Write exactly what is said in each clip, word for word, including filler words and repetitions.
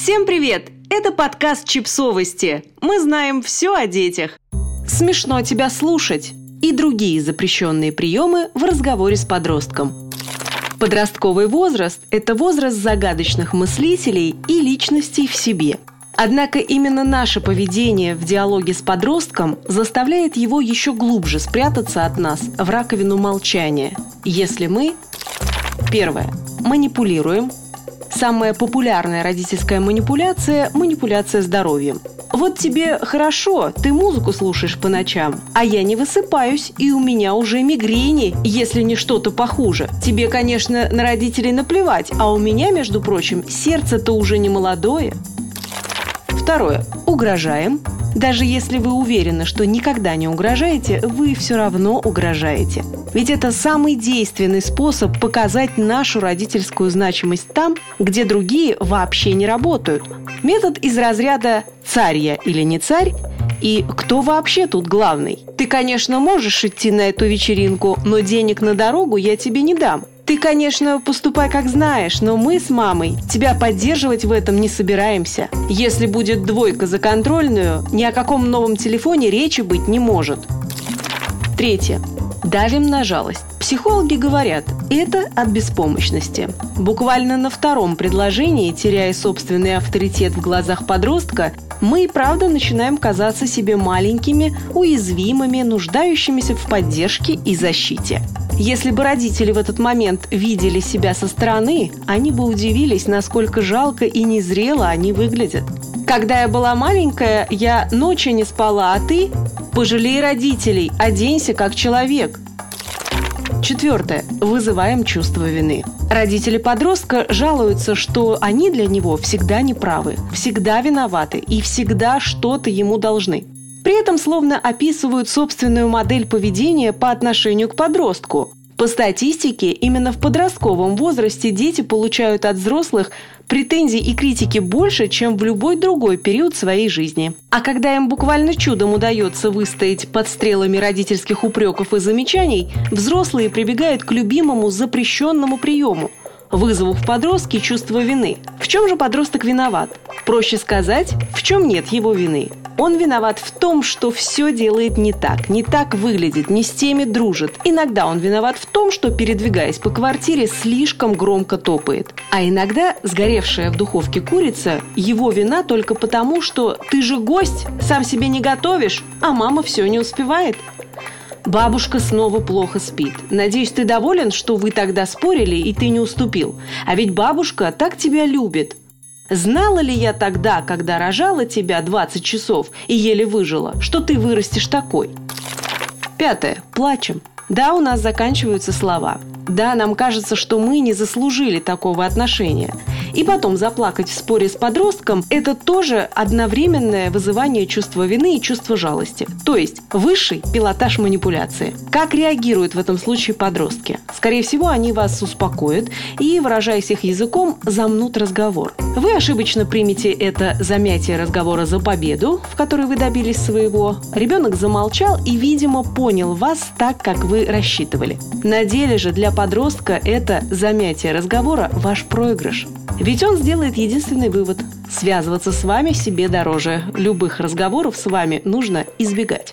Всем привет! Это подкаст «Чипсовости». Мы знаем все о детях. Смешно тебя слушать. И другие запрещенные приемы в разговоре с подростком. Подростковый возраст – это возраст загадочных мыслителей и личностей в себе. Однако именно наше поведение в диалоге с подростком заставляет его еще глубже спрятаться от нас в раковину молчания. Если мы, первое, манипулируем. Самая популярная родительская манипуляция – манипуляция здоровьем. Вот тебе хорошо, ты музыку слушаешь по ночам, а я не высыпаюсь, и у меня уже мигрени, если не что-то похуже. Тебе, конечно, на родителей наплевать, а у меня, между прочим, сердце-то уже не молодое. Второе. Угрожаем. Даже если вы уверены, что никогда не угрожаете, вы все равно угрожаете. Ведь это самый действенный способ показать нашу родительскую значимость там, где другие вообще не работают. Метод из разряда «царь я или не царь?» и «кто вообще тут главный?» Ты, конечно, можешь идти на эту вечеринку, но денег на дорогу я тебе не дам. Ты, конечно, поступай как знаешь, но мы с мамой тебя поддерживать в этом не собираемся. Если будет двойка за контрольную, ни о каком новом телефоне речи быть не может. Третье. Давим на жалость. Психологи говорят, это от беспомощности. Буквально на втором предложении, теряя собственный авторитет в глазах подростка, мы и правда начинаем казаться себе маленькими, уязвимыми, нуждающимися в поддержке и защите. Если бы родители в этот момент видели себя со стороны, они бы удивились, насколько жалко и незрело они выглядят. Когда я была маленькая, я ночи не спала, а ты? Пожалей родителей, оденься как человек. Четвертое. Вызываем чувство вины. Родители подростка жалуются, что они для него всегда неправы, всегда виноваты и всегда что-то ему должны. При этом словно описывают собственную модель поведения по отношению к подростку. По статистике, именно в подростковом возрасте дети получают от взрослых претензий и критики больше, чем в любой другой период своей жизни. А когда им буквально чудом удается выстоять под стрелами родительских упреков и замечаний, взрослые прибегают к любимому запрещенному приему – вызову в подростке чувство вины. В чем же подросток виноват? Проще сказать, в чем нет его вины. Он виноват в том, что все делает не так, не так выглядит, не с теми дружит. Иногда он виноват в том, что, передвигаясь по квартире, слишком громко топает. А иногда сгоревшая в духовке курица – его вина только потому, что ты же гость, сам себе не готовишь, а мама все не успевает. Бабушка снова плохо спит. Надеюсь, ты доволен, что вы тогда спорили, и ты не уступил. А ведь бабушка так тебя любит. Знала ли я тогда, когда рожала тебя двадцать часов и еле выжила, что ты вырастешь такой? Пятое. Плачем. Да, у нас заканчиваются слова. Да, нам кажется, что мы не заслужили такого отношения. И потом заплакать в споре с подростком – это тоже одновременное вызывание чувства вины и чувства жалости. То есть высший пилотаж манипуляции. Как реагируют в этом случае подростки? Скорее всего, они вас успокоят и, выражаясь их языком, замнут разговор. Вы ошибочно примете это замятие разговора за победу, в которой вы добились своего. Ребенок замолчал и, видимо, понял вас так, как вы рассчитывали. На деле же для подростка это замятие разговора – ваш проигрыш. Ведь он сделает единственный вывод – связываться с вами себе дороже. Любых разговоров с вами нужно избегать.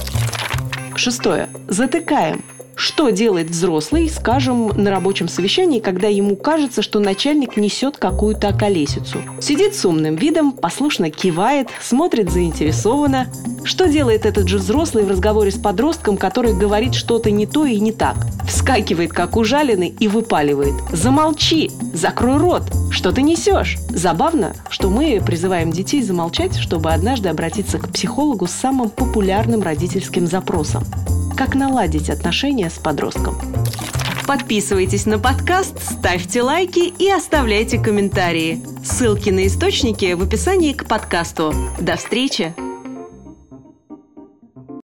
Шестое. Затыкаем. Что делает взрослый, скажем, на рабочем совещании, когда ему кажется, что начальник несет какую-то околесицу? Сидит с умным видом, послушно кивает, смотрит заинтересованно. Что делает этот же взрослый в разговоре с подростком, который говорит что-то не то и не так? Вскакивает, как ужаленный, и выпаливает: «Замолчи! Закрой рот! Что ты несешь?» Забавно, что мы призываем детей замолчать, чтобы однажды обратиться к психологу с самым популярным родительским запросом. Как наладить отношения с подростком? Подписывайтесь на подкаст, ставьте лайки и оставляйте комментарии. Ссылки на источники в описании к подкасту. До встречи!